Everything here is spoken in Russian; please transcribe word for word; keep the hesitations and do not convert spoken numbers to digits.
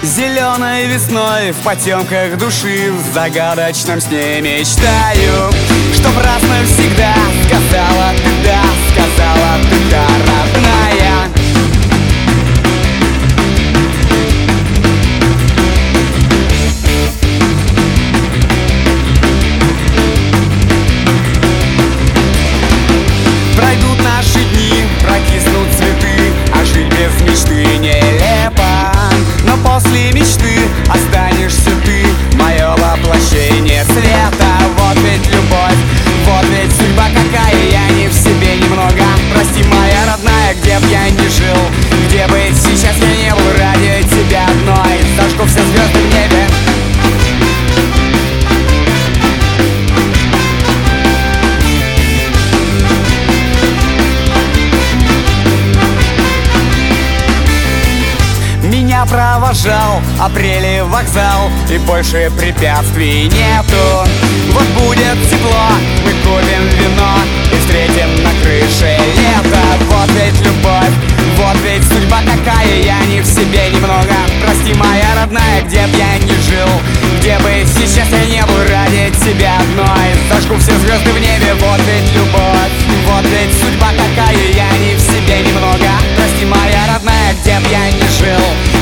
Зеленой весной в потемках души, в загадочном сне мечтаю, чтоб раз навсегда сказала ты да, сказала ты да, родная. Пройдут наши дни, прокиснут цветы, а жить без мечты нелепо. Но после мечты останешься ты, мое воплощение света. Вот ведь любовь, вот ведь судьба какая, я не в себе немного. Прости, моя родная, где б я ни жил, где бы сейчас я не был, ради тебя одной зажгу все звезды в небе. Меня провожал апрель вокзал, и больше препятствий нету. Вот будет тепло, мы купим вино и встретим на крыше лето. Вот ведь любовь, вот ведь судьба какая, я не в себе немного. Прости, моя родная, где б я ни жил, где бы сейчас я не был, ради тебя одной зажгу все звезды в небе. Вот ведь любовь, вот ведь судьба какая, я не в себе немного. Прости, моя родная, где б я ни жил,